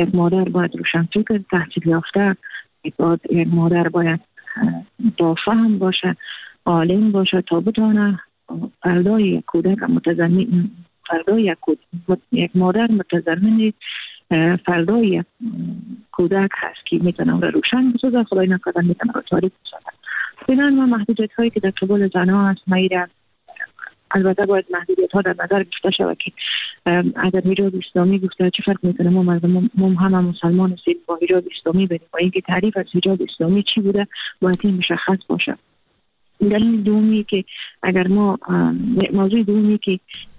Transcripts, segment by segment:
یک مادر باید روشنفکر تحصیل یافته، یک مادر باید با فهم باشه، عالم باشه تا بتونه فردای یک کودک متضمن، فردای یک مادر متضمن فردای یک کودک هست که میتونه را روشن بسازه، خدای نکرده میتونه را تاریک بسازه. بنابراین ما محدودیت هایی که در قبال زنها هست میره، البته باید محدودیت ها در نظر گرفته شود که اگر حجاب اسلامی گفته چه فرق میکنه، ما مردم همه مسلمان هستیم با حجاب اسلامی بریم و اینکه تعریف از حجاب اسلامی چی بوده باید این مشخص باشه. دلیل دومی که اگر ما موضوع دومی که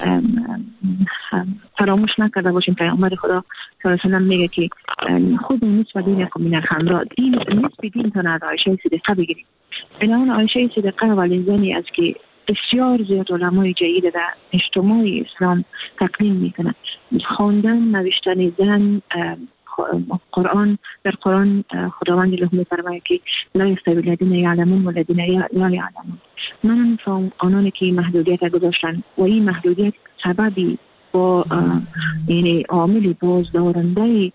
فراموش نکرده باشیم، پیامبر خدا صلی الله علیه و میگه که خود نسبت دینکم من الخمر، دین نسبت دین تا از عایشه صدیقه بگیریم. بنابراین عایشه صدیقه ولی زنی از که بسیار زیاد علمای جید در اجتماع اسلام تقدیم میکنه. خواندن نوشتن زن، قرآن، در قرآن خداوند له میفرماید که لا یستوی الذین یعلمون والذین لا یعلمون. من میفهم آنانی که محدودیت گذاشتن و این محدودیت سببی با یعنی عامل بازدارنده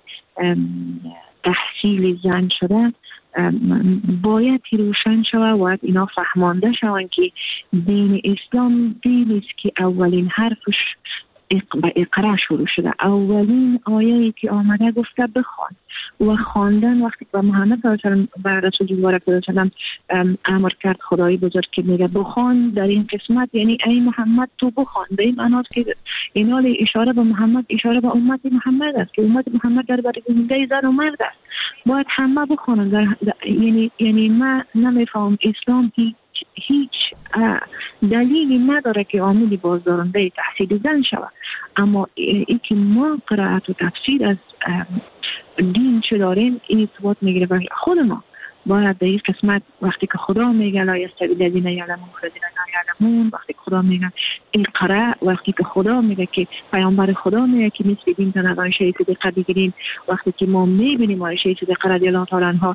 تحصیل زن شده، باید روشن شود و اینا فهمانده شوند که دین اسلام دینی است که اولین حرفش با اقرا شروع شده. اولین آیه‌ای که آمده گفته بخوان و خواندن. وقتی که محمد صلی الله علیه و آله بر رسول الله صلی الله علیه و آله امر کرد خدای بزرگ که میگه بخوان در این قسمت، یعنی ای محمد تو بخوان. در این معنی است که اینال اشاره به محمد، اشاره به امت محمد است که امت محمد در برای زنده زن و مرد است، باید همه بخوانند. یعنی من نمیفهم اسلام هیچ دلیلی نداره که عاملی بازدارنده تحصیل زن شود، اما ای که ما قرائت و تفسیر از دین چه داریم این اثبات میگیره و خود ما باید در این قسمت وقتی که خدا میگه لا یستوی الذین یعلمون والذین لا یعلمون، وقتی که خدا میگه اقرا، وقتی که خدا میگه که پیامبر خدا میگه که نسبت دین تا از عایشه صدیقه بگیریم، وقتی که ما میبینیم عایشه صدیقه رضی الله تعالی عنها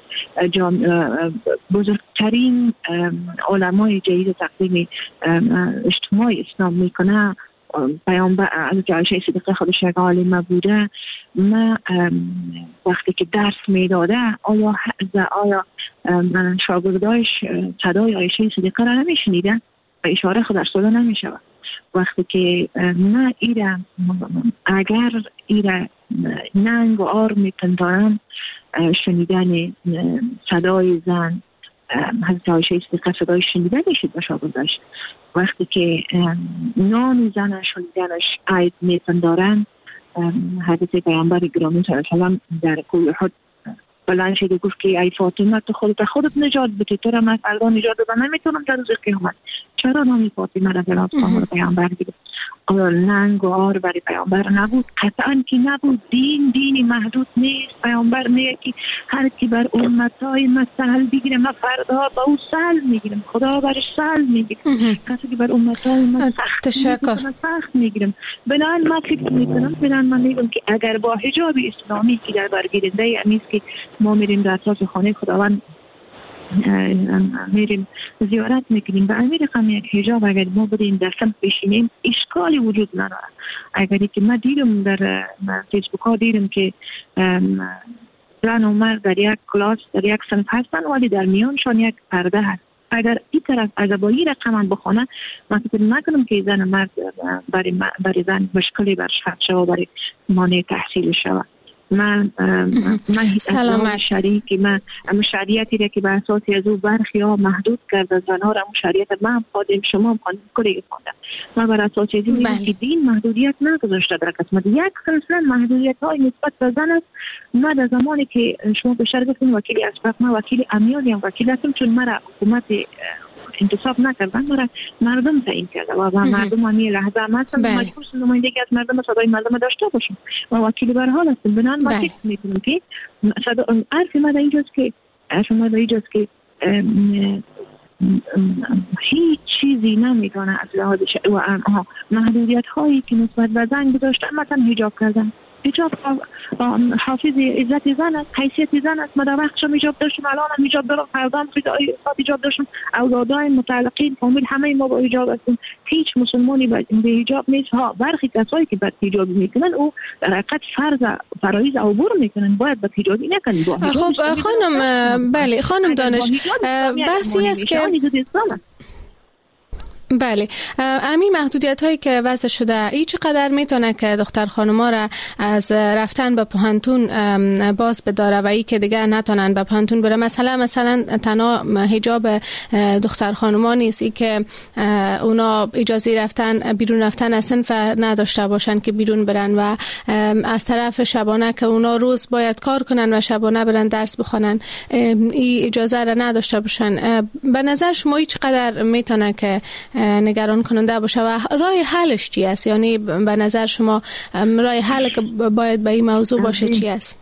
بزرگترین علمای جدید تقدیم اجتماع اسلام میکنه، پیامبر از عایشه صدیقه خودش یک عالمه بوده. من وقتی که درس میداده آیا شاگردایش صدای عایشه صدیقه را نمیشنیدن و اشاره خود در صدا نمیشود. وقتی که من اگر ایره ننگ و آر میپندارم شنیدن صدای زن حضرت عایشه صدیقه صدای شنیدن میشید و شاگردایش، وقتی که نام زن شنیدنش عید میپندارن، حضرت پیامبر گرامی صلی الله علیه و آله در کوه احد بلند شد و گفت که ای فاطمه تو خودت نجات بدی، تو را من فردا نجات بدم نمیتونم در روز قیامت. چرا نامی فاطمه را به نام پیامبر دیگه؟ آیا ننگ و آر برای پیامبر نبود؟ قطعا که نبود. دینی محدود نیست. پیامبر میگه که هر کی بر امتای من سهل بگیره من فردا با او سهل میگیرم، خدا برش سهل میگیره. کسی که بر امتای من سخت میگیرم. بنابراین من فکر میکنم من میگم که اگر با حجاب اسلامی که در برگیرنده نیست که ما میریم در اساس خانه خداوند میریم زیارت میکنیم به امیر رقم یک حجاب اگر ما بریم در صف بشینیم اشکالی وجود نداره. اگری که من دیدم در فیسبوک ها دیدم که زن و مرد در یک کلاس در یک صنف هستن ولی در میانشان یک پرده هست. اگر این طرف از ابایی رقم بخونه من فکر نکنم که زن و مرد برای زن مشکلی برش خط شود برای مانع تحصیل شود. من سلامت شریعتی من شریعتی را که به اساس از او برخی ها محدود کرده زنها را شریعت من خادم شما هم خانم کلی خوندم. من بر اساس از این که دین محدودیت نگذاشته در قسمت یک سلسله محدودیت های نسبت به زن است. من در زمانی که شما بشر گفتیم وکیلی اسبق، من وکیل امیالی هم وکیل هستم چون مرا حکومت انتصاب نکردن، مرا مردم تعیین کرده و مردم همی لحظه هم هستم مجبور شدم نمایندگی از مردم صدای مردم داشته باشم و وکیل به حال هستم. بنابراین من فکر میکنم که حرف من اینجاست که شما در اینجاست که هیچ چیزی نمیتونه از لحاظ محدودیت هایی که نسبت به زن گذاشتن، مثلا حجاب کردن. حجاب حافظ عزت زن است، حیثیت زن است. ما در وقتش حجاب داشتیم، الان هم حجاب دارم، فردا هم حجاب داشتم، اولادای متعلقین فامیل همه ما با حجاب هستیم. هیچ مسلمانی به حجاب نیست. ها برخی کسایی که بد حجاب میکنن او در حقیقت فرایض عبور میکنن، باید بد حجابی نکنن. خب خانم، بله خانم دانش، بحثی است که بله امی محدودیت هایی که وضع شده ای چقدر میتونه که دختر خانوما را از رفتن به پوهنتون باز بداره و ای که دیگه نتونن به پوهنتون بره؟ مثلا تنها حجاب دختر خانوما نیست، ای که اونا اجازه رفتن بیرون رفتن از صنف نداشته باشن که بیرون برن و از طرف شبانه که اونا روز باید کار کنن و شبانه برن درس بخونن ای اجازه را نداشته باشن. به نظر شما ای چقدر میتونه که نگران کننده باشه و راه حلش چی است؟ یعنی به نظر شما راه حل که باید به این موضوع باشه چی است؟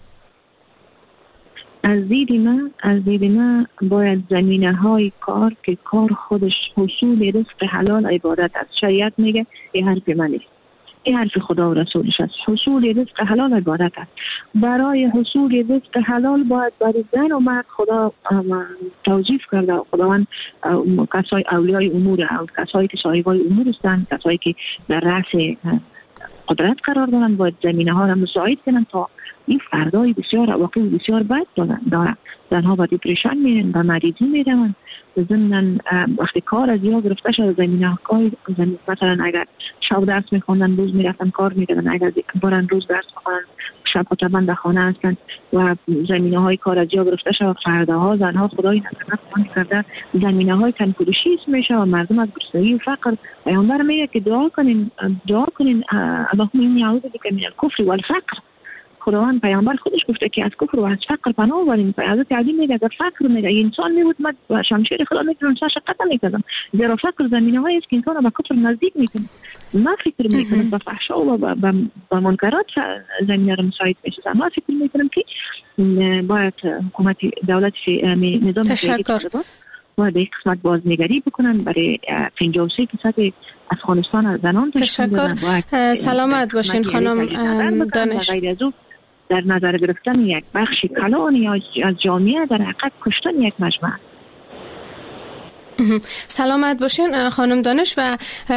از دید من باید زمینه های کار که کار خودش حصول رزق حلال عبادت است. شریعت میگه این حرف من نیست، این حرف خدا و رسولش است. حصول رزق حلال عبادت است. برای حصول رزق حلال باید برای زن و مرد خدا توصیف کرده. خداوند کسای اولیای امور، کسایی که صاحبای امور هستند، کسایی که در رأس قدرت قرار دارند، باید زمینه ها را مساعد کنند تا این فردای بسیار واقعی بسیار بد دارن. زنها با دیپریشن میرن، با مریضی میرن. ضمن وقتی کار از یا گرفته شده زمینه های مثلا اگر شب درس میخوندن روز میرفتن کار میکردن، اگر برن روز درس میخوندن شب طبعا در خانه هستن و زمینه های کار از یا گرفته شده، فرداها زنها خدای نکنه کرده زمینه های تنکلوشی میشه و مردم از گرسنگی و فقر. پیامبر میگه که دعا کنین اللهم انی اعوذ بک من الکفر والفقر. خداوند پیامبر خودش گفته که از کفر و از فقر پناه آوریم. حضرت علی میگه اگر فقر میگه انسان میبود من و شمشیر خدا میتونم سرش قطع میکردم. زیرا فقر زمینه هایی است که انسان به کفر نزدیک میکنه. ما فکر میکنم به فحشا و به منکرات زمینه رو مساعد میشه. ما فکر میکنم که باید حکومت دولت نظام تشکر باید یک قسمت بازنگری بکنن برای 53% از افغانستان زنان. تشکر. سلامت باشین خانم دانش. در نظر گرفتن یک بخش کلانی از جامعه در حقیقت کشتن یک مجموعه. سلامت باشین خانم دانش. و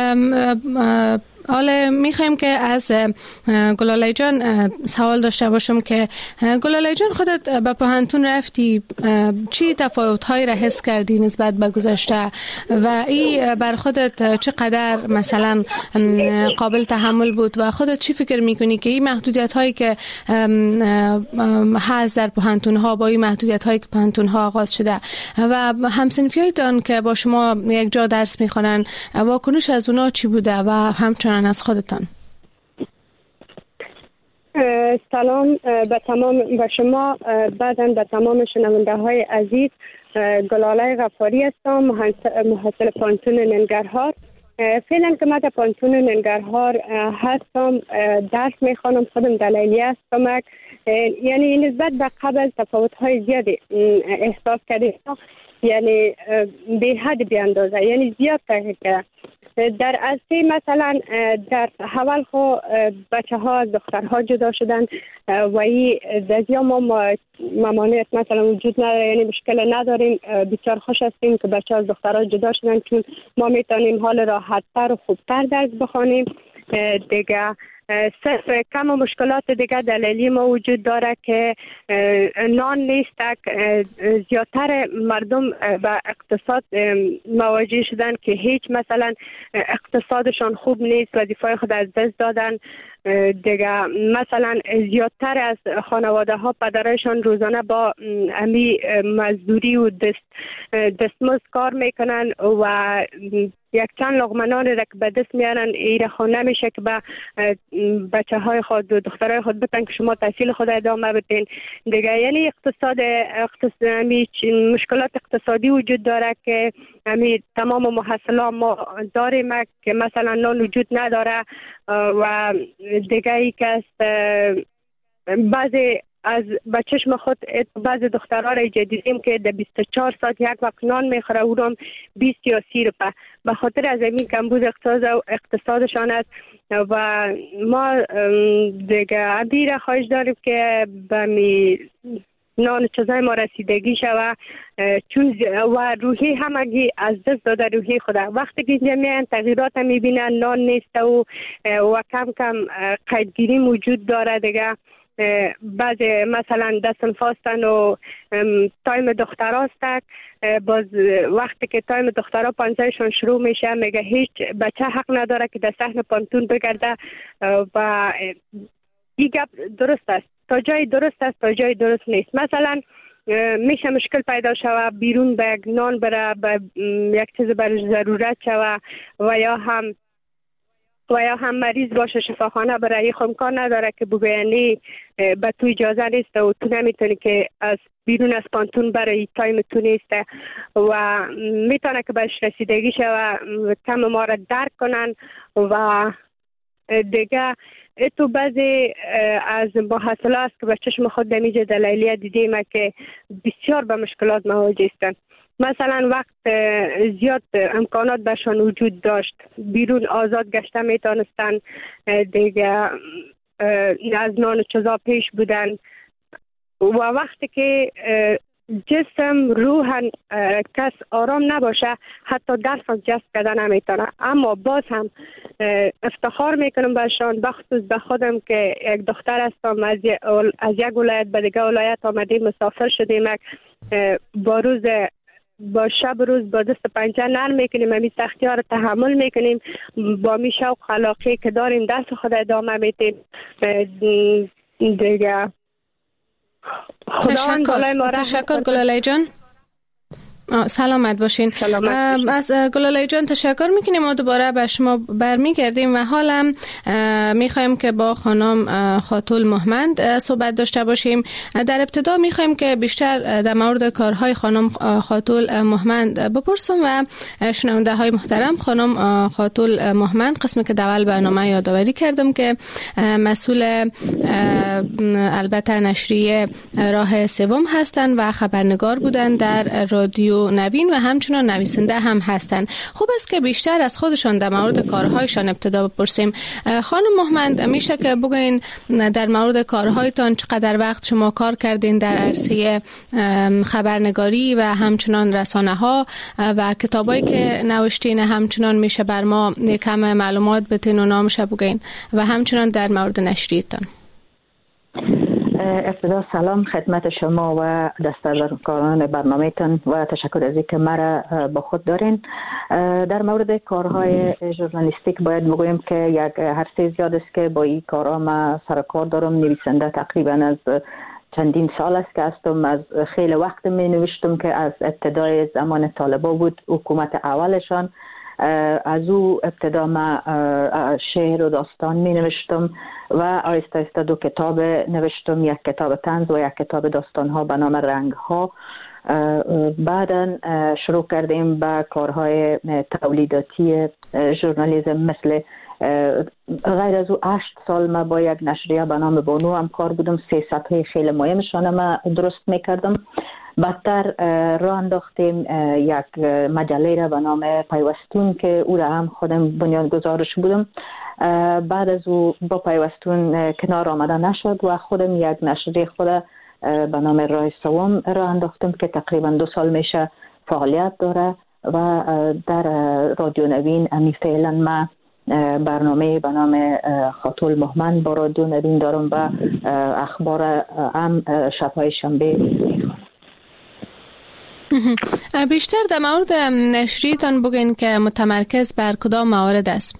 حالا میخوایم که از گلاله جان سوال داشته باشم که گلاله جان خودت به پوهنتون رفتی، چی تفاوت‌هایی را حس کردی نسبت به گذشته و این بر خودت چقدر مثلا قابل تحمل بود و خودت چی فکر میکنی که این محدودیت‌هایی که هست در پوهنتون‌ها با این محدودیت‌هایی که پوهنتون‌ها آغاز شده و همسنفیایتان که با شما یک جا درس میخوانن واکنش از اونا چی بوده و همچنان از خودتان؟ سلام به شما، بعداً به تمام شنونده های عزیز. گلاله غفاری هستم، محصل پانتون ننگرهار. فعلا که من در پانتون ننگرهار هستم، درس میخوانم، خودم در لیلیه هستم. یعنی نسبت به قبل تفاوت های زیادی احساس کردیم، یعنی به حد بی اندازه، یعنی زیاد که در اصلی مثلا در حول خو بچه ها از دخترها جدا شدن و این دزیا ما ممانعت مثلا وجود نداره، یعنی مشکل نداریم. بسیار خوش هستیم که بچه ها از دخترها جدا شدن چون ما میتونیم حال راحت‌تر و خوبتر درس بخوانیم دیگه. صرف کم و مشکلات دیگه دلیلی ما وجود داره که نان نیست. زیادتر مردم به اقتصاد مواجه شدن که هیچ مثلا اقتصادشان خوب نیست، وظیفه خود از دست دادن دیگه. مثلا زیادتر از خانواده ها پدرشان روزانه با امی مزدوری و دستمزد کار میکنن و یک چند لقمه نان را که به دست میارن ایره خود نمیشه که به بچه های خود و دخترای خود بتن که شما تحصیل خود ادامه بدین دیگه. یعنی مشکلات اقتصادی وجود داره که تمام محصلا ما داریم که مثلا نان وجود نداره و دیگه ای که بعضی از بچشم خود بعض دخترها را دیدیم که در 24 ساعت یک وقت نان میخوره، او 20 یا 30 روپه. به خاطر از این کمبود اقتصادشان است و ما دیگه ابیر خواهش داریم که به می نان چیزای ما رسیدگی شود چون و روحی همگی از دست داده روحی خدا وقتی که اینجا میان تغییرات میبینن نان نیست و کم کم قیدگیری موجود داره دیگه بعضی مثلا دستن فاستن و تایم دختراست باز وقتی که تایم دخترها پانزهشون شروع میشه میگه هیچ بچه حق نداره که در صحن پانتون بگرده و این گپ درست است تا جای درست است تا جای درست نیست مثلا میشه مشکل پیدا شوه بیرون به نان بره به یک چیز برای ضرورت شوه و یا هم مریض باشه شفاخانه بره یک امکان نداره که بگوینی به تو اجازه نیست و تو نمیتونی که از بیرون از پانتون برای تایم تو نیست و میتونه که بهش رسیدگی شوه کم ما را درک کنن و دیگه تو بعضی از محصله است که به چشم خود دمیج دلیلیه دیدیم که بسیار به مشکلات مواجه هستند مثلا وقت زیاد امکانات برشان وجود داشت بیرون آزاد گشته میتونستن دیگه از نان و چیزا پیش بودن و وقتی که جسم روح کس آرام نباشه حتی درس از جست کردن نمیتونه اما باز هم افتخار میکنم برشان بخصوص به خودم که یک دختر هستم از یک ولایت به دیگه ولایت آمدیم مسافر شدیم با شب روز با دست پنجه نرم میکنیم همین سختی ها رو تحمل میکنیم با می شوق خلاقی که داریم دست خود ادامه میدیم دیگه تشکر گلاله جان سلامت باشین. از گلاله جان تشکر میکنیم. ما دوباره به شما برمیگردیم و حالا میخوایم که با خانم خاتول مهمند صحبت داشته باشیم. در ابتدا میخوایم که بیشتر در مورد کارهای خانم خاتول مهمند بپرسم و شنونده های محترم خانم خاتول مهمند قسمی که اول برنامه یادآوری کردم که مسئول البته نشریه راه سوم هستند و خبرنگار بودند در رادیو نوین و همچنان نویسنده هم هستند. خوب است که بیشتر از خودشان در مورد کارهایشان ابتدا بپرسیم. خانم مهمند میشه که بگوین در مورد کارهایتان چقدر وقت شما کار کردین در عرصه خبرنگاری و همچنان رسانه ها و کتابایی که نوشتین همچنان میشه بر ما کم معلومات بتین و نامش بگین و همچنان در مورد نشریتان. ابتدا سلام خدمت شما و دستاوردکاران برنامه‌تان و تشکر از اینکه مرا با خود دارین. در مورد کارهای ژورنالیستیک باید بگویم که یک عرصه زیاد است که با این کارها ما سر کار دارم. نویسنده تقریبا از چندین سال است که هستم. از خیلی وقت می نوشتم که از ابتدای زمان طالبا بود حکومت اولشان. از او ابتدا ما شعر و داستان می نوشتم و آیسته آیسته دو کتاب نوشتم، یک کتاب طنز و یک کتاب داستان ها به نام رنگ ها. بعدا شروع کردیم به کارهای تولیداتی ژورنالیسم مثل غیر از او 8 سال ما با یک نشریه به نام بانو هم کار بودم. 3 صفحه خیلی مهمشان ما درست میکردم. بعدتر راه انداختیم یک مجله را به نام پیوستون که او را هم خودم بنیانگذارش بودم. بعد از او با پیوستون کنار آمده نشد و خودم یک نشریه خود به نام راه سوم راه انداختم که تقریبا 2 سال میشه فعالیت داره و در رادیو نوین امی فعلا ما برنامه به نام خاتول مهمند با رادیو نوین دارم و اخبار هم شبهای شنبه میخوانم. بیشتر در مورد نشریتان بگین که متمرکز بر کدام موارد است؟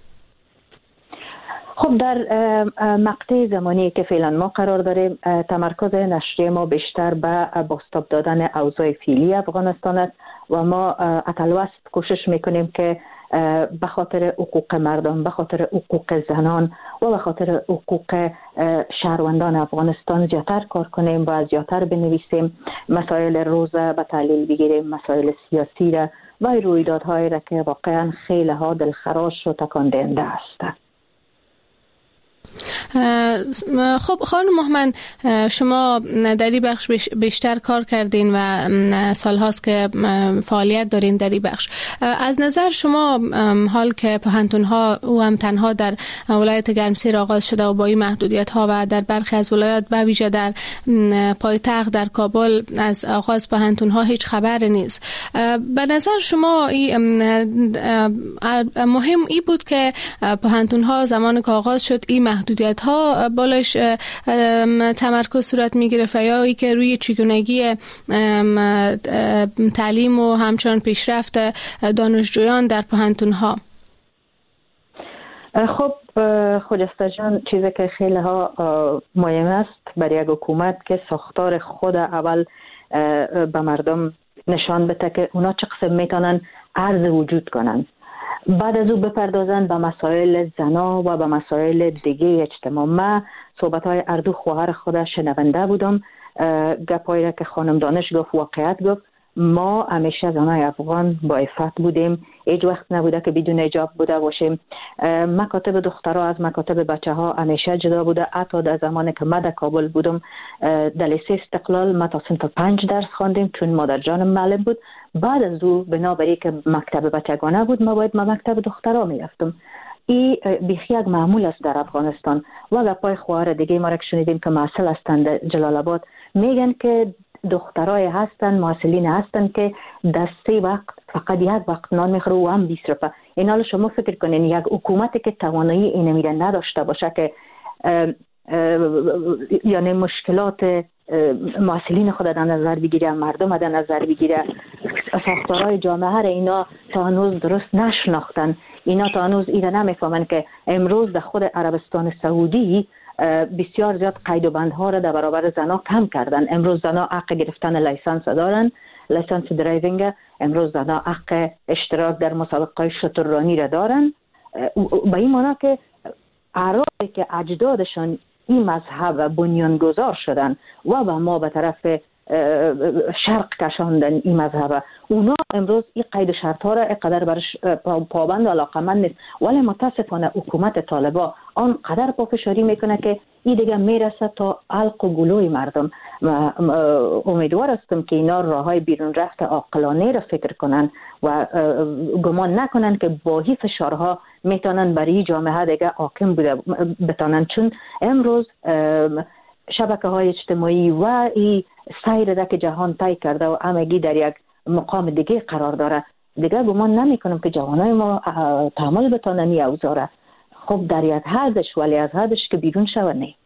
خب در مقطع زمانی که فعلا ما قرار داریم تمرکز نشریه ما بیشتر به بازتاب دادن اوضاع فعلی افغانستان است و ما اتلوست کوشش میکنیم که به خاطر حقوق مردم، به خاطر حقوق زنان و به خاطر حقوق شهروندان افغانستان زیادتر کار کنیم و زیادتر بنویسیم. مسائل روزه به تحلیل بگیریم، مسائل سیاسی را و رویدادهایی را که واقعا خیلی ها دلخراش و تکان دهنده است. خب خانم محمد، شما در این بخش بیشتر کار کردین و سالهاست که فعالیت دارین در این بخش. از نظر شما حال که پوهنتون‌ها او هم تنها در ولایت گرمسیر آغاز شده و با این محدودیت‌ها و در برخی از ولایات به ویژه در پایتخت در کابل از آغاز پوهنتون‌ها هیچ خبر نیست. به نظر شما مهم ای بود که پوهنتون‌ها زمان که آغاز شد این محدودیت‌ها بالایش تمرکز صورت می‌گرفت یا ای که روی چگونگی تعلیم و همچنان پیشرفت دانشجویان در پوهنتون‌ها؟ خب خجسته جان، چیزی که خیلی ها مهم است برای یک حکومت که ساختار خود اول به مردم نشان بده که اونا چه قسم میتونن عرض وجود کنن، بعد از او بپردازن به مسائل زنا و به مسائل دیگه اجتماع. من صحبت های اردو خواهر خود شنونده بودم، گپایی که خانم دانش گفت واقعیت گفت. ما همیشه زنای افغان با عفت بودیم، هیچ وقت نبوده که بدون حجاب بوده باشیم. مکاتب دخترها از مکاتب بچه ها همیشه جدا بوده. حتی در زمانی که من در کابل بودم در لیسه استقلال ما تا صنف 5 درس خواندیم چون مادر جانم معلم بود. بعد از او بنابراین که مکتب بچگانه بود ما باید مکتب دخترها میرفتم. این بیخی یک معمول است در افغانستان. و گپای خواهر دیگه ما را که شنیدیم که محصل هستند جلال آباد میگن که دخترای هستن، محصلین هستن که در 3 وقت فقط یک وقت نان میخوره و هم 20 روپه. این حال شما فکر کنین یک حکومتی که توانایی این میره نداشته باشه که یعنی مشکلات محصلین خود در نظر بگیره، مردم در نظر بگیره، ساختارهای جامعه را اینا تا هنوز درست نشناختن. اینا تا هنوز اینا نمیفهمن که امروز در خود عربستان سعودی بسیار زیاد قید و بندها را در برابر زنا کم کردن. امروز زنا حق گرفتن لیسانس دارن، لیسانس درایوینگ. امروز زنا حق اشتراک در مسابقه شتررانی را دارن. به این معنی که اعرابی که اجدادشان این مذهب بنیانگذار شدن و ما به طرف شرق کشاندن این مذهب، اونا امروز این قید شرط ها را اقدر برش پابند و علاقمند نیست. ولی متاسفانه حکومت طالبا آنقدر پافشاری میکنه که این دیگه میرسه تا حلق و گلوی مردم. امیدوار هستم که اینا راه های بیرون رفت عاقلانه را فکر کنن و گمان نکنن که با هی فشارها میتونن برای جامعه دیگه حاکم بتانن. چون امروز شبکه های اجتماعی و این سیر ده که جهان طی کرده و همگی در یک مقام دیگه قرار داره، دیگه گمان نمی کنم که جوانای ما تحمل بتانن این اوضاع. خب در یک حدش، ولی از حدش که بیرون شود نه.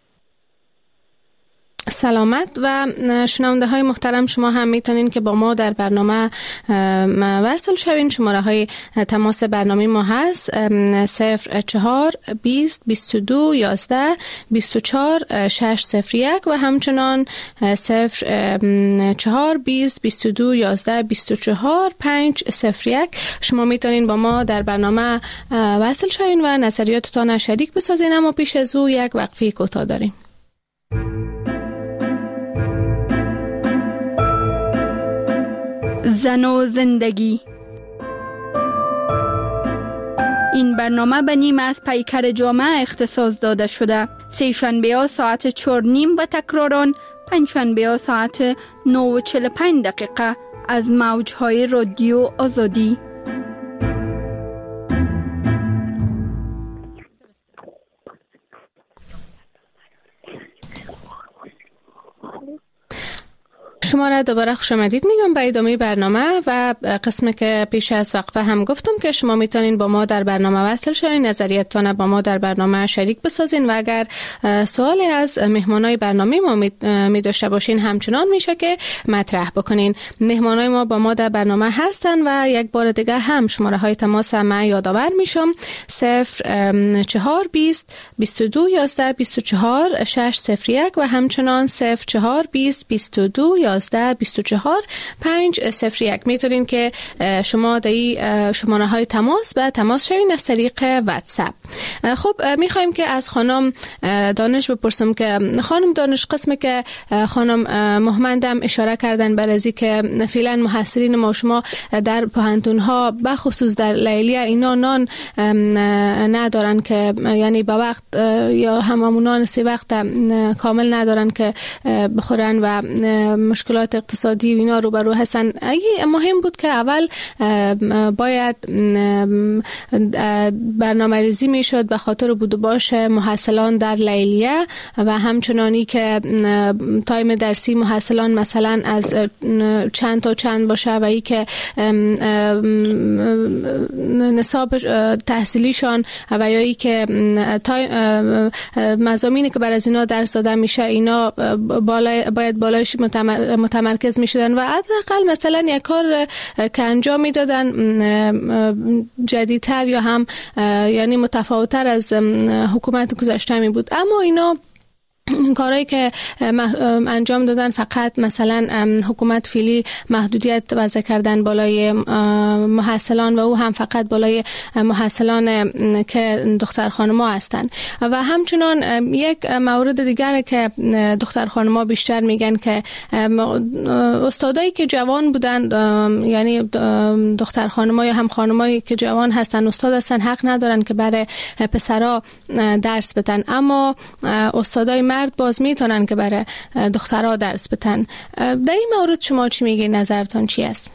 سلامت. و شنونده های محترم، شما هم میتونین که با ما در برنامه وصل شوین. شماره های تماس برنامه ما هست 04 20 22 11 24 601 و همچنان 04 20 22 11 24 501. شما میتونین با ما در برنامه وصل شوین و نظریاتتان شریک بسازین. اما پیش از او یک وقفه کوتاه داریم. زن و زندگی. این برنامه به نیم از پیکر جامعه اختصاص داده شده. سه شنبه ها ساعت 4:30 و تکراران پنجشنبه ها ساعت 9:45 از موجهای رادیو آزادی. شما را دوباره خوش آمدید میگم به ادامه برنامه و قسمی که پیش از وقفه هم گفتم که شما میتونین با ما در برنامه وصل شوین، نظریتتان با ما در برنامه شریک بسازین و اگر سوالی از مهمانای برنامه ما می داشته باشین همچنان میشه که مطرح بکنین. مهمانای ما با ما در برنامه هستن و یک بار دیگه هم شماره های تماس ما یادآور میشم 04 20 22 11 24 601 و همچنان 04 20 22 11 11-24-501. میتونین که شما در شماره های تماس به تماس شوین از طریق واتساپ. خب میخوایم که از خانم دانش بپرسم که خانم دانش، قسمی که خانم محمدم اشاره کردن بر ازی که فعلا محصلین ما شما در پوهنتون ها بخصوص در لیلیه اینا نان ندارن که یعنی به وقت یا هممونان 3 وقت کامل ندارن که بخورن و مشکلات اقتصادی و اینا روبرو هستن. مهم بود که اول باید برنامه‌ریزی میشد به خاطر بود و باش محصلان در لیلیه و همچنانی که تایم درسی محصلان مثلا از چند تا چند باشه و ای که نصاب تحصیلیشان و یا ای که مضامینی که بر از اینا درس داده میشه اینا باید بالایش متمرکز میشدن و حداقل مثلا یک کار که انجام میدادن جدیدتر یا هم یعنی متفاوت‌تر از حکومت گذشته می بود. اما اینا کارهایی که انجام دادن فقط مثلا حکومت فعلی محدودیت وضع کردن بالای محصلان و او هم فقط بالای محصلان که دختر خانم‌ها هستند و همچنان یک مورد دیگره که دختر خانم‌ها بیشتر میگن که استادایی که جوان بودن یعنی دختر خانم‌ها یا هم خانمایی که جوان هستن استاد هستن حق ندارن که برای پسرا درس بدن، اما استادای مرد باز میتونن که برای دخترها درس بدن. در این مورد شما چی میگی؟ نظرتون چی است؟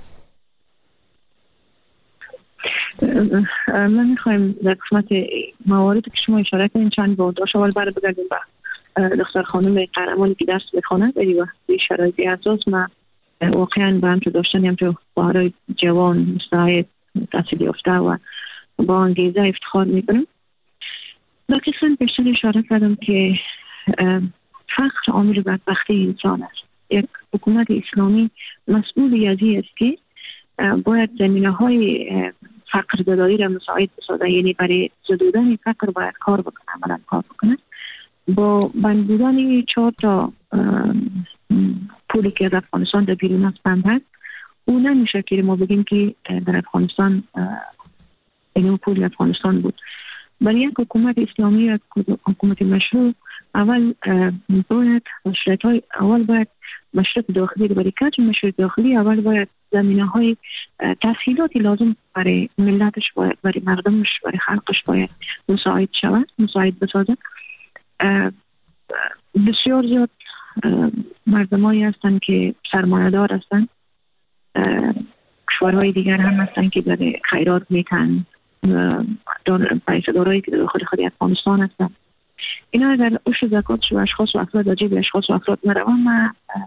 من میخوایم در قسمت مواردی که شما اشاره کردین چند بوداش اول برای بگردیم به دختر خانم قهرمانی که درس بخونه ولی به شرایطی اساس ما واقعا به همچه داشتن همچه بهارای جوان مستعد تحصیل یافته و با انگیزه افتخار میکنم. در قسمت بیشتر اشاره کردم که فقر عامل بدبختی انسان است. یک حکومت اسلامی مسئول ازی است که باید زمینه‌های فقر زدایی را مساعد بسازه، یعنی برای زدودن فقر باید کار بکنه، عملا کار بکنه. با بند بودن 4 تا پولی که از افغانستان در بیرون از بند هست، او نمیشه که ما بگیم که در افغانستان این پول افغانستان بود. برای یک حکومت اسلامی یا حکومت مشروع اول باید مشرق داخلی برای کج مشرق داخلی اول باید زمینه‌های تسهیلاتی لازم برای ملتش باید برای مردمش برای خلقش باید مساعد شود، مساعد بسازد. بسیار زیاد مردمایی هستند که سرمایه‌دار هستند، کشورهای دیگر هم هستند که برای خیرات میتن، پیسه‌دارایی که داخل خود افغانستان هستن. اینا اگر اوش زکاتش و اشخاص و افراد عجیب اشخاص و افراد نروان، ما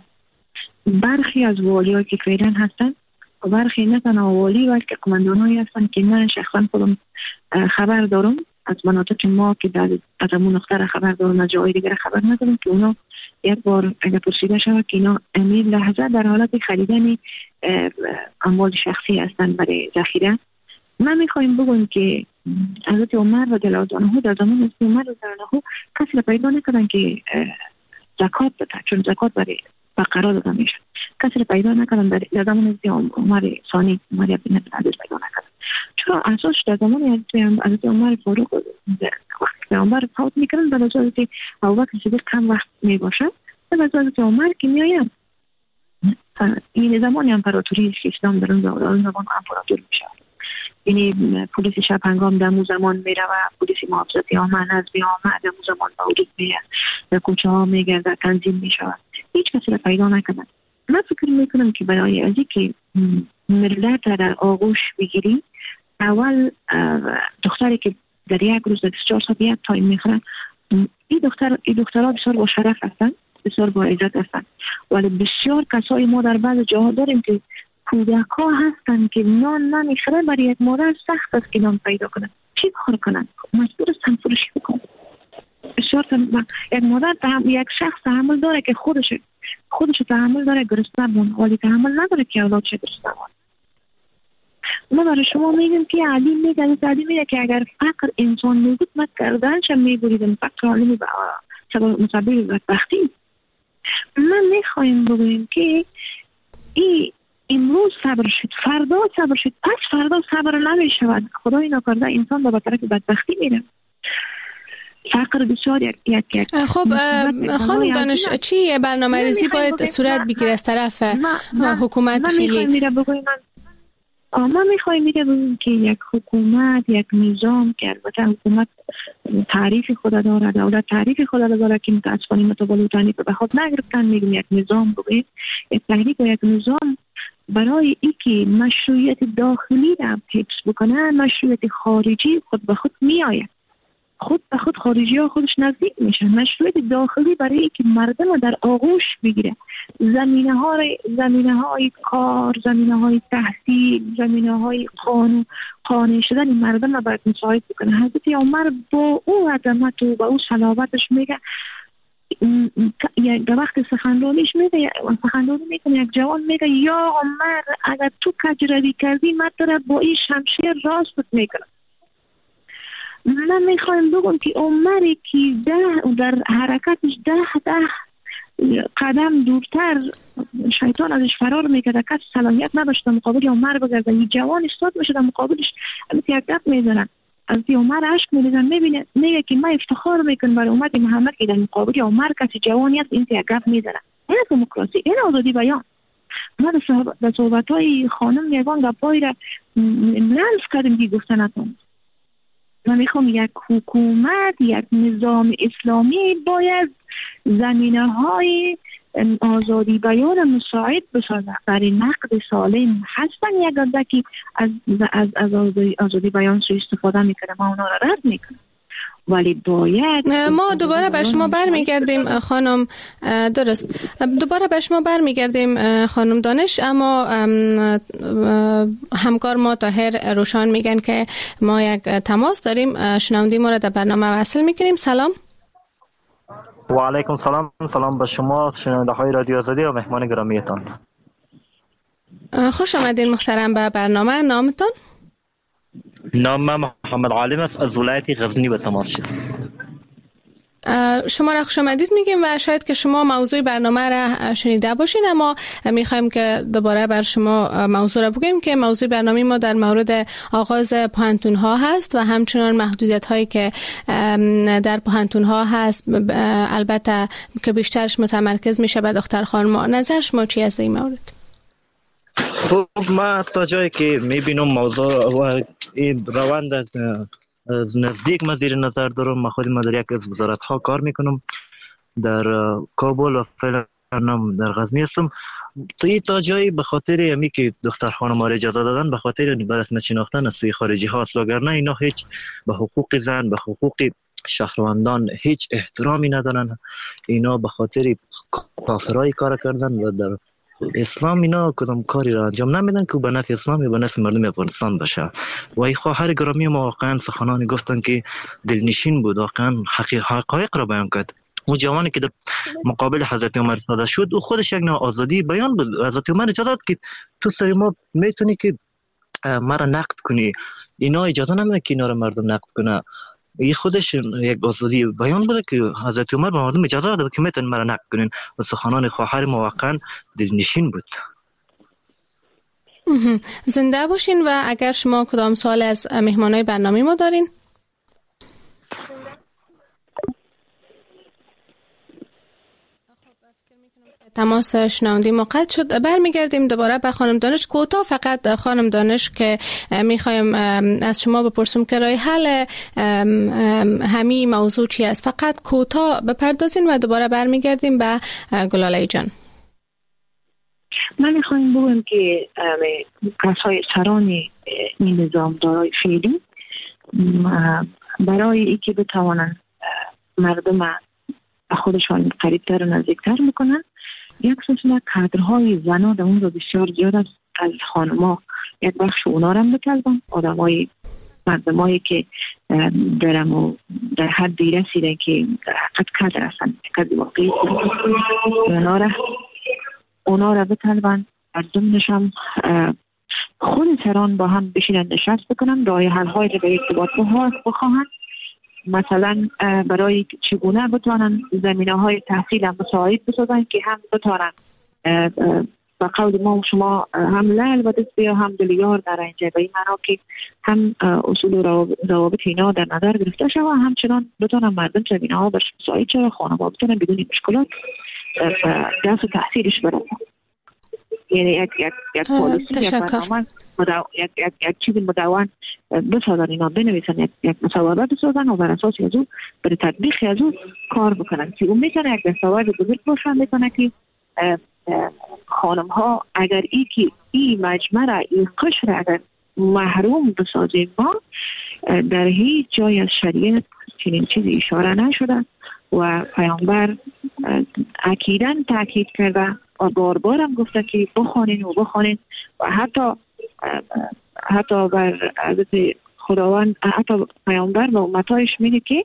برخی از والی‌ها که فعلا هستن و برخی نه تنها والی بلکه قماندان‌هایی هستن که من شخصا خودم خبر دارم از مناطق ما که از همون نقطه خبر دارم، از جای دیگر خبر ندارم که اونا یک بار اگر پرسیده شود که اینا امیر لحظه در حالت خریدن اموال شخصی هستن برای ذخیره. من میخوایم بگویم که حضرت عمر رضی الله عنه در زمان حضرت عمر رضی الله عنه کسی را پیدا نکردن که زکات بده، چون زکات برای فقرا داده میشه. کسی را پیدا نکردن در زمان حضرت عمر ثانی، عمر ابن عبدالعزیز پیدا نکردن. چرا اساس در زمان حضرت عمر فاروق وقتی پیامبر فوت میکنن بعد از حضرت ابوبکر صدیق کم وقت میباشه، بعد از حضرت عمر که میایم این زمان امپراتوری است که اسلام در اون زمان امپراتور میشه. یعنی پلیس شب هنگام در اون زمان میره و پلیس محافظتی آمد نظمی آمد در اون زمان موجود میه، در کوچه ها میگرده، تنظیم میشود. هیچ کسی را پیدا نکنن. من فکر میکنم که برای ازی که ملت را در آغوش بگیریم، اول دختری که در یک روز 24 ساعت یک تایم میخورن، این دخترها بسیار با شرف هستن، بسیار با عزت هستن. ولی بسیار کسای ما در بعض جاها داریم که کودک ها هستن که نان نمیخوره، برای یک مادر سخت است که نان پیدا کنن. چی کار کنن؟ مجبور است تنفروشی بکنن. بسیار یک مادر یک شخص تحمل داره که خودش تحمل داره گرسنه بمونه، ولی تحمل نداره که اولادش گرسنه بمونه. ما برای شما میگیم که علیم میگه که اگر فقر انسان میبود ما گردنش میبریدم، فقر علمی به مسبب بدبختی. من میخوایم بگویم که امروز صبر شد، فردا صبر شد، پس فردا صبر نمی شود. خدای نکرده انسان به طرف بدبختی میره. فقر بسیار یک خب خانم دانش، چی برنامه ریزی باید صورت بگیره از طرف حکومت فعلی؟ ما میخوایم بگیم که یک حکومت، یک نظام که البته حکومت تعریف خود داره، دولت تعریف خود داره که متاسفانه متبالوتانی به خود نگرفتن، میگیم یک نظام بگیم، یک تحریک و یک نظام برای اینکه مشروعیت داخلی را حفظ بکنه، مشروعیت خارجی خود به خود میآید. خود به خود خارجی ها خودش نزدیک میشن. مشروعیت داخلی برای اینکه مردم در آغوش بگیره، زمینه های کار، زمینه های تحصیل، زمینه های قانع شدن مردم را باید مساعد بکنه. حضرت عمر با او عظمت و با او صلابتش میگه، در وقت سخنرانیش میگه، سخنرانی میکنه، یک جوان میگه یا عمر اگر تو کجروی کردی من را با این شمشیر راستت میکنم. من میخوایم بگم که عمری که در حرکتش ده قدم دورتر شیطان ازش فرار میکرد، کس صلاحیت نداشت مقابل عمر بگرده. یه جوان استاد میشه در مقابلش یک گپ میزنن، از عمر عشق میریزن، میبینه میگه که من افتخار میکنم برای امت محمد که در مقابل عمر کسی جوانی است این یک گپ میزنه. این دموکراسی، این آزادی بیان. ما در صحبت‌های خانم یگان گپایی را لمس کردیم که گفتن نتون. من میخوام یک حکومت، یک نظام اسلامی باید زمینه‌های آزادی بیان مساعد بسازه. برای نقد سالم هستن یک عده از آزادی بیان سوء استفاده میکنه، ما اونا را رد میکنه، ولی باید ما دوباره به شما برمیگردیم خانم. درست، دوباره به شما برمیگردیم خانم دانش، اما همکار ما طاهر روشان میگن که ما یک تماس داریم، شنونده ما را در برنامه وصل میکنیم. سلام. و علیکم سلام. سلام به شما شنونده های رادیو آزادی و مهمان گرامیتان. خوش آمدین محترم به برنامه. نامتون؟ نام محمد عالم است، از ولایت غزنی به تماس شد. شما را خوش آمدید میگیم و شاید که شما موضوع برنامه را شنیده باشین، اما میخوایم که دوباره بر شما موضوع را بگیم که موضوع برنامه ما در مورد آغاز پوهنتون ها هست و همچنان محدودیت هایی که در پوهنتون ها هست، البته که بیشترش متمرکز میشه به دختر خانم. نظر شما چی از این مورد؟ خب ما تا جایی که میبینم موضوع و این روند از نزدیک ما زیر نظر دارم. ما خود ما در یک از وزارت ها کار میکنم در کابل و فعلا در غزنی هستم. تا جایی به خاطر همی که دختر خانم ها اجازه دادن، به خاطر برسم شناختن از سوی خارجی ها است، وگرنه اینا هیچ به حقوق زن، به حقوق شهروندان هیچ احترامی ندارن. اینا به خاطر کافرای کار کردن و در اسلام اینا کدام کاری را انجام نمیدن که به نفع اسلام یا به نفع مردم افغانستان باشه. و این خواهر گرامی ما واقعا سخنانی گفتن که دلنشین بود، واقعا حقایق را بیان کرد. اون جوانی که در مقابل حضرت عمر ایستاده شد، او خودش یک نوع آزادی بیان بود. حضرت عمر اجازه داد که تو سر ما میتونی که ما را نقد کنی، اینا اجازه نمیده که اینا را مردم نقد کنه. این خودش یک آزادی بیان بوده که حضرت عمر به مردم اجازه داده که میتونن مرا نقد کنین و سخنان خواهر ما واقعا دلنشین بود. زنده باشین. و اگر شما کدام سوال از مهمانای برنامه ما دارین؟ تماس شنوندی ما قطع شد. برمیگردیم دوباره به خانم دانش. کوتاه فقط خانم دانش که میخوایم از شما بپرسم که راه حل همین موضوع چی است، فقط کوتاه بپردازین و دوباره برمیگردیم به گلاله جان. من میخوایم بگم که کسای سران این نظام دارای فعلی برای اینکه بتوانند مردم به خودشان قریبتر و نزدیکتر میکنن، یک سلسله کادرهای زنا در اون رو بسیار زیاد است. از خانما یک بخش اونا رو هم بطلبن، آدمای مردمایی که در حدی رسیدن که در حقیقت کادر هستن، کادر واقعی، اونا رو بطلبن. از ضمنش هم خود سران با هم بشینن نشست بکنن، راه حل های رو به ارتباط بخواهن. مثلا برای چگونه بتوانن زمینه های تحصیل هم مساعد بسازن که هم بتوانن با قول ما و شما هم لعل و دست بیا هم دل یار در اینجا، به این معنا که هم اصول و ضوابط اینا در نظر گرفته شده و همچنان بتونن مردم زمینه ها بر سایه چرا خانه ها بتونن بدون مشکلات دست و تحصیلش برسن. یعنی یک پالیسی، یک برنامه، یک چیز مدون بسازن، اینا بنویسن، یک مصوبه بسازن و بر اساس از او برای تطبیق از او کار بکنن که اون میتونه یک دستاورد بزرگ باشن. میتونه که خانم ها اگر این مجمع را، این قشر را اگر محروم بسازیم ما، در هیچ جای از شریعت چنین چیزی اشاره نشده و پیامبر اکیداً تاکید کرده و بار هم گفته که بخوانین و حتی بر حضرت خداوند، حتی پیامبر و امتایش میگه که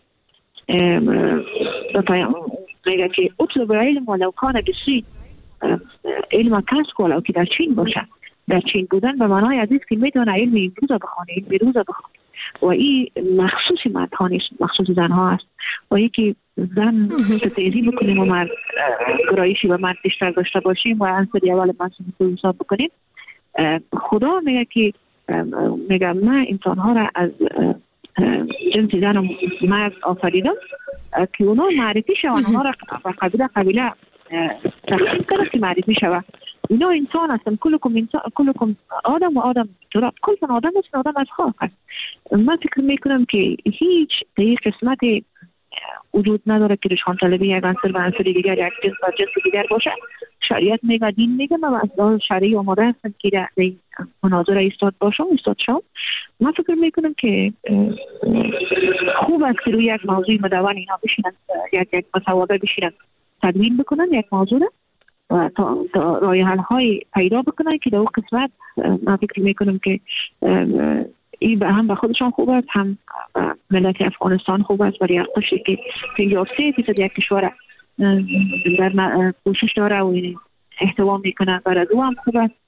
میگه که اطلب علم ولو کان بسین، علم کسب ولو که در چین باشه. در چین بودن به معنای از است که میتونه علم امروز بخونه، علم روز بخونه و این مخصوص مردها نیست، مخصوص زنها است. و یکی زن ستیزی بکنیم و مرد گرایشی و مرد بیشتر داشته باشیم و عنصر اول مسئله حساب بکنیم. خدا میگه که میگه من انسانها را از جنس زن و مرد آفریدم که اونا معرفی شوند، اونا را قبیله تقسیم کنه که معرفی شود. اینا انسان هستن، کلکم آدم و آدم تراب، کلکم آدم هستن، آدم از خاک هست. من فکر میکنم که هیچ در قسمت وجود نداره که رشحان طلبی یک عنصر و عنصر دیگر، یک جنس و جنس دیگر باشه. شریعت میگه، دین میگه، من از شرعی آماده هستم که در مناظره ایستاد شام. من فکر میکنم که خوب است که روی یک موضوع مدون اینا بشینن، یک مصوبه بشینن تدوین بکنن یک موضوع و تا راه حل های پیدا بکنن که در اون قسمت من فکر میکنم که این به هم به خودشان خوب است، هم ملت افغانستان خوب است برای قشری که 53% یک کشور در کوشش داره و احتوا میکنه. برای او هم خوب است.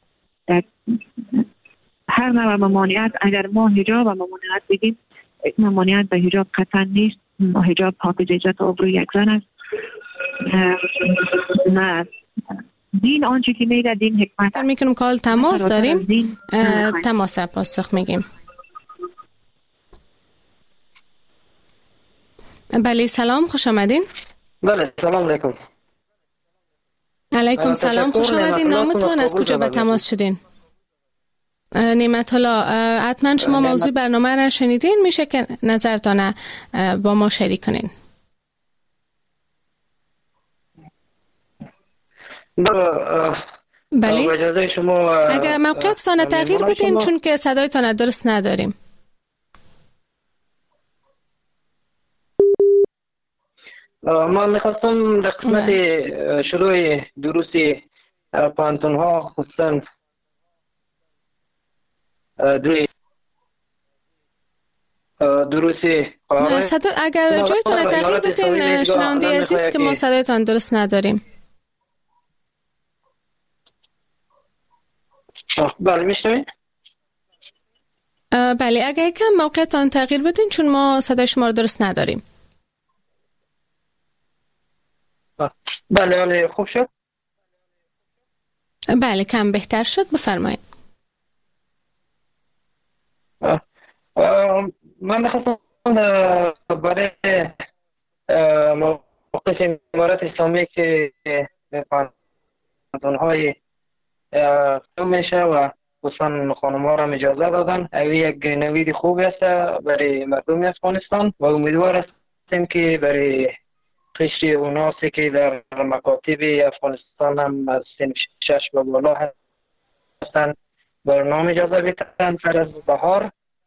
هر نوع ممانعت، اگر ما حجاب و ممانعت بگیم، ممانعت به حجاب قطعا نیست. حجاب حافظ عزت و آبروی یک زن است. نه دین آنچه که میگه دین حکمت است. میکنم کال تماس داریم، تماس پاسخ میگیم. بله سلام، خوش آمدین. بله سلام علیکم. علیکم سلام، خوش آمدین. نامتون، از کجا به تماس شدین؟ نعمت الله، حتما شما موضوع برنامه را شنیدین، میشه که نظرتان با ما شریک کنین. بله اجازه شما اگر موقعیتتان تغییر بدین چون که صدایتان درست نداریم. من میخواستم در قسمت شروع دروسی پانتون ها خصوصا دروسی اگر جایتان تغییر بدین شنونده عزیز که ما صدایتان درست نداریم. بله میشنوید؟ بله اگر یکم موقعیتان تغییر بدین چون ما صدای شما رو درست نداریم. بله خوب شد؟ بله کم بهتر شد، بفرمایید. من میخواستم برای موقف امارات اسلامی که قانون‌های تو میشه و خصوصا خانم‌ها را اجازه دادن، یک نوید خوب است برای مردم افغانستان و امیدوار هستیم که برای قشر اوناسی که در مکاتب افغانستان هم از سن 6 و بالا هستند برنامه اجازه بدن سر از بهار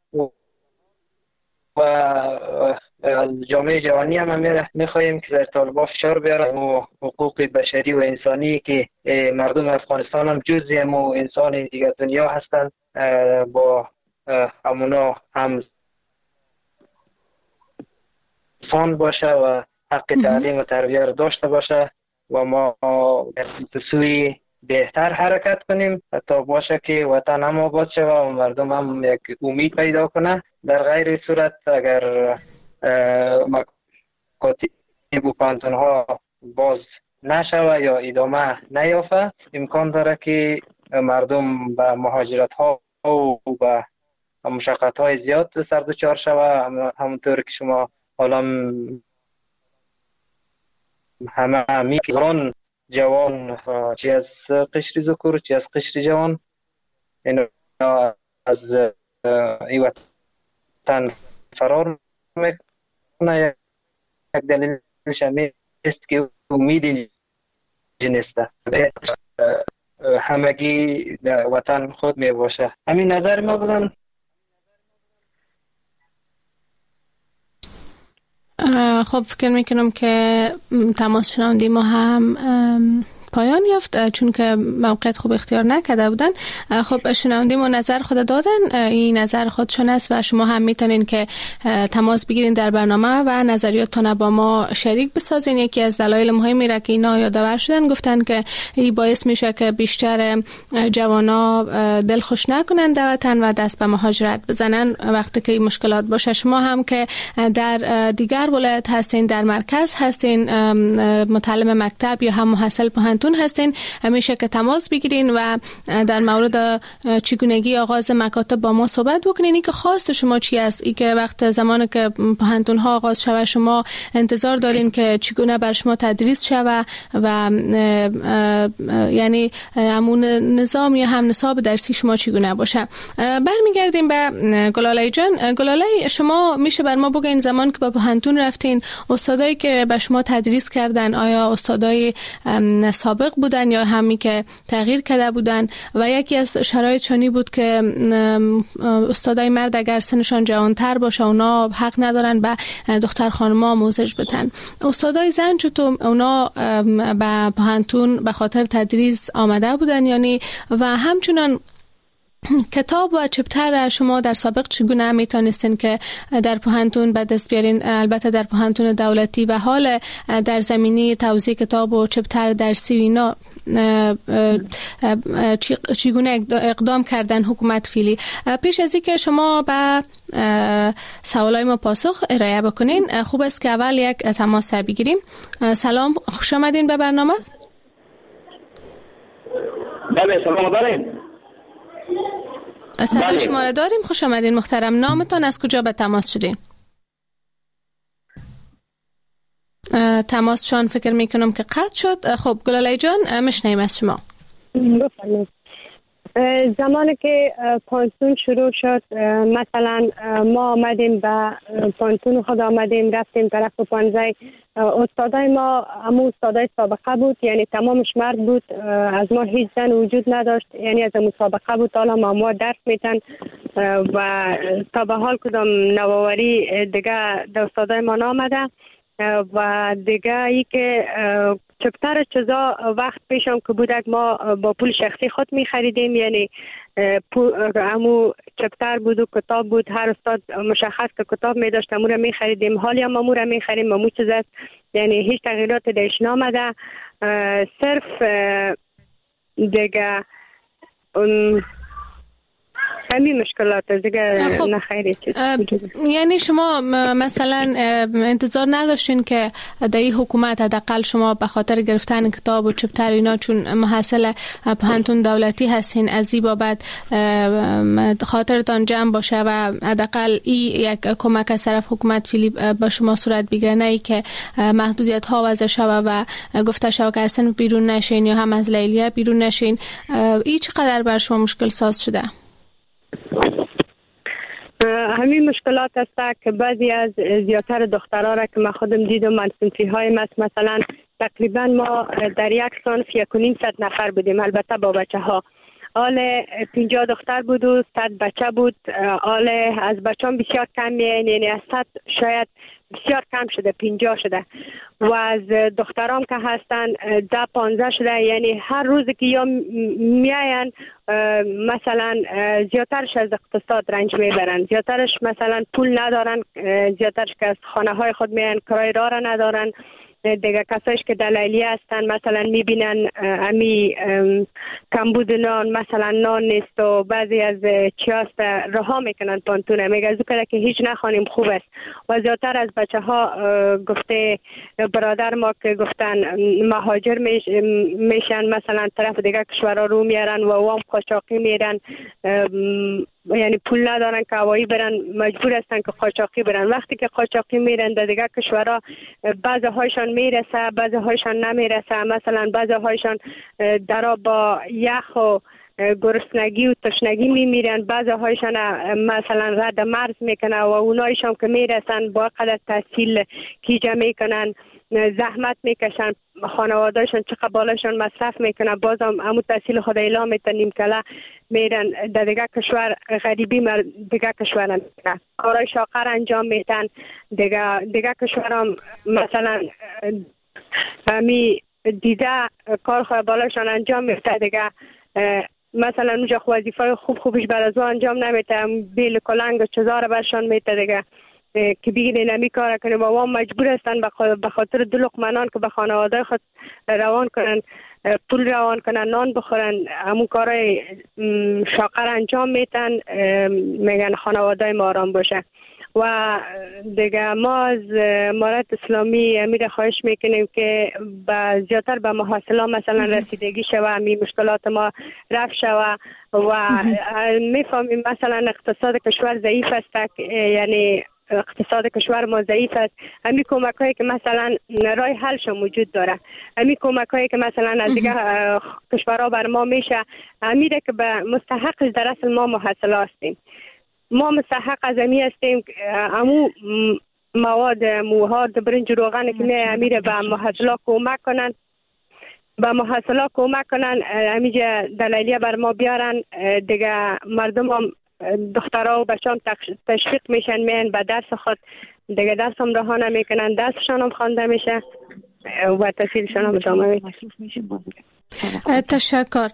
و از جامعه جهانی هم میخواییم که در طالبان فشار بیارن و حقوق بشری و انسانی که مردم افغانستان هم جزء و انسان دیگر دنیا هستند با همونا هم فان باشه و حق تعلیم و تربیت داشته باشه و ما به سوی بهتر حرکت کنیم تا باشه که وطن هم آباد شود و مردم هم یک امید پیدا کنه. در غیر صورت اگر مکاتب و پانتون ها باز نشوه یا ادامه نیافته، امکان داره که مردم به مهاجرت ها و به مشقت های زیاد سر دچار شوه. همونطور که شما حالا همه میگذارن جوان چی از قشر ذکور چی از قشر جوان اینا از ای وطن فرار میکنه. یک دلیلش است که امید نیسته همگی در وطن خود می باشه. همین نظر ما بودن. خب فکر میکنم که تماس شنوندی ما هم پایان یافت چون که موقعیت خوب اختیار نکرده بودن. خب شنوندی ما نظر خود دادن، این نظر خودشون است و شما هم میتونین که تماس بگیرین در برنامه و نظریاتتون با ما شریک بسازین. یکی از دلایل مهمی را که اینا یادآور شدن گفتن که این باعث میشه که بیشتر جوانا دل خوش نکنن در وطن و دست به مهاجرت بزنن وقتی که مشکلات باشه. شما هم که در دیگر ولایت هستین، در مرکز هستین، متعلم مکتب یا هم محصل پانتون هستین، همیشه که تماس بگیرین و در مورد چگونگی آغاز مکاتب با ما صحبت بکنین. این که خواست شما چی است؟ این که وقت زمانی که پانتون ها آغاز شوه شما انتظار دارین که چگونه بر شما تدریس شوه و یعنی همون نظام یا هم نصاب درسی شما چگونه باشه. برمیگردیم به گلاله جان. گلاله شما میشه بر ما بگین زمان که با پانتون رفتین استادایی که به شما تدریس کردن آیا استادای سابق بودن یا همی که تغییر کرده بودن؟ و یکی از شرایط چنین بود که استادای مرد اگر سنشان جوانتر باشه اونا حق ندارن به دختر خانم‌ها آموزش بدن. استادای زن چطور اونا به پانتون به خاطر تدریس آمده بودن یعنی؟ و همچنان کتاب و چپتر شما در سابق چگونه میتونستین که در پانتون به دست بیارین؟ البته در پانتون دولتی و حال در زمینه توزیع کتاب و چپتر درسی و اینا چگونه اقدام کردن حکومت فعلی؟ پیش از اینکه شما به سوالای ما پاسخ ارائه بکنین خوب است که اول یک تماس بگیریم. سلام، خوش آمدین به برنامه. بله سلام دارین. صدای شما را داریم. خوش آمدین محترم. نامتان از کجا به تماس شدین؟ تماس چون فکر میکنم که قطع شد. خب گلاله جان مشنیم از شما. بفرمایید. زمانی که پانتون شروع شد مثلا ما آمدیم به پانتون خود آمدیم رفتیم طرف پانزه استادای ما همون استادای سابقه بود یعنی تمامش مرد بود، از ما هیچ زن وجود نداشت یعنی از مسابقه بود. حالا ما درس میتن و تا به حال کدام نوآوری دیگه در استادای ما نامده و دیگه ای که چپتر چیزا وقت پیشم که بودک ما با پول شخصی خود می خریدیم یعنی همو چپتر بود و کتاب بود، هر استاد مشخص که کتاب می داشت امور می خریدیم. حالی هم امور می خریم امو چیز است یعنی هیچ تغییرات دیش نامده. صرف دیگه همین مشکلات دیگه نخیری چیز. یعنی شما مثلا انتظار نداشتین که در این حکومت حداقل شما به خاطر گرفتن کتاب و چپتر اینا چون محصل پانتون دولتی هستین از این بابت خاطرتان جمع باشه و حداقل این یک کمک از طرف حکومت فعلی به شما صورت بگیره، نه ای که محدودیت ها وضع شوه و گفته شوه که اصلا بیرون نشین یا هم از لیلیه بیرون نشین. این چقدر بر شما مشکل ساز شده؟ همین مشکلات است که بعضی از زیادتر دخترها را که من خودم دیدم من صنفی های مثلا تقریبا ما در یک صنف 1.5 نفر بودیم، البته با بچه ها حال 50 دختر بود و 100 بچه بود. حال از بچه هم بسیار کم یعنی از 100 شاید بسیار کم شده 50 شده و از دخترام که هستن 10-15 شده یعنی هر روز که یا میاین مثلا زیادترش از اقتصاد رنج میبرن، زیادترش مثلا پول ندارن، زیادترش که از خانه های خود میاین کرای راه را ندارن دیگه کسایش که در لیلی هستن مثلا میبینن امی کمبود نان، مثلا نان نیست و بعضی از چی هست رها میکنن پانتونه، میگه از که هیچ نخوانیم خوب است. و زیادتر از بچه ها گفته برادر ما که گفتن مهاجر میشن، مثلا طرف دیگه کشورها رو میارن و وام قاچاقی میرن، یعنی پول ندارن که هوایی برن، مجبور هستن که قاچاقی برن. وقتی که قاچاقی میرن در دیگه کشورها بعضی هایشان میرسه، بعضی هایشان نمیرسه. مثلا بعضی هایشان درا با یخ و گرسنگی و تشنگی میمیرن، بعضی هایشان مثلا رد مرز میکنن و اونایشان که میرسن با قدر تحصیل کیجه میکنن، زحمت میکشن، خانوادهشان چقدر بالاشان مصرف میکنن، بازم همون تحصیل خود اعلام میتنیم کلا میرن در دیگه کشور غریبی دیگه کشور میکنن، کارای شاقر انجام میتن. دیگه کشور هم مثلا همی دیده کار خود بالاشان انجام میتن، دیگه مثلا اونجا وظیفه خوبش بر از انجام نمیته، بیل کلنگ و چیزا برشان میته دیگه که بگیرین نمی کار کنیم و هم مجبور هستن به خاطر دو لقمه نان که به خانواده خود روان کنن، پول روان کنن، نان بخورن، همون کارای شاقر انجام میتن، میگن خانواده ما آرام باشه. و دیگه ما از امارت اسلامی امیر خواهش میکنیم که زیادتر به محاصله مثلا رسیدگی شوه، می مشکلات ما رفع شوه و میفهمیم مثلا اقتصاد کشور ضعیف است، یعنی اقتصاد کشور ما ضعیف است. همین کمک هایی که مثلا رای حلش موجود داره، همین کمک هایی که مثلا از دیگه کشورها بر ما میشه، امیره که به مستحقش در اصل ما محصله هستیم، ما مستحق از امی هستیم. امو مواد موهاد برنج روغن که می امیره به محصله کمک کنن، به محصله کمک کنن، امیجا دلیلیه بر ما بیارن دیگه. مردم هم دخترها و بچه هم تشویق میشن، میان به درس خود دیگه، درس هم رها نمیکنن، درسشان هم خوانده میشه و تحصیلشان هم ادامه میشه. تشکر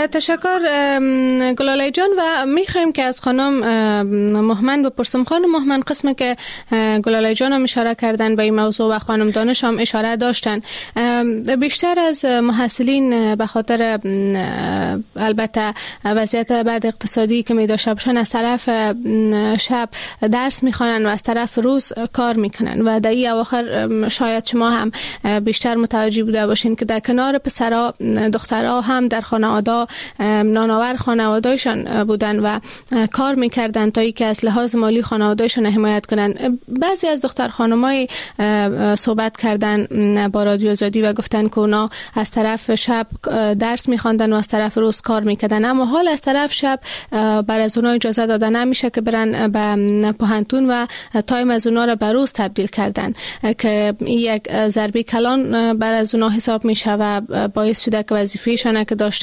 گلاله جان. و میخوایم که از خانم مهمن بپرسم. خانم مهمن، قسمی که گلاله جان هم اشاره کردن به این موضوع و خانم دانش هم اشاره داشتن، بیشتر از محصلین به خاطر البته وضعیت بعد اقتصادی که میداشته باشن از طرف شب درس میخوانن و از طرف روز کار میکنن و در این اواخر شاید شما هم بیشتر متوجه بوده باشین که در کنار پسرها دخترها هم در خانواده نانآور خانوادهشان بودن و کار میکردن تا اینکه از لحاظ مالی خانوادهشان حمایت کنن. بعضی از دختر خانمای صحبت کردن با رادیو آزادی و گفتن که اونا از طرف شب درس میخواندن و از طرف روز کار میکردن، اما حال از طرف شب بر از اونا اجازه داده نمیشه که برن به پوهنتون و تایم از اونا را به روز تبدیل کردن که یک ضربه کلان بر از اونا حساب میشه و باعث شده که وظیفه‌شان که داشتن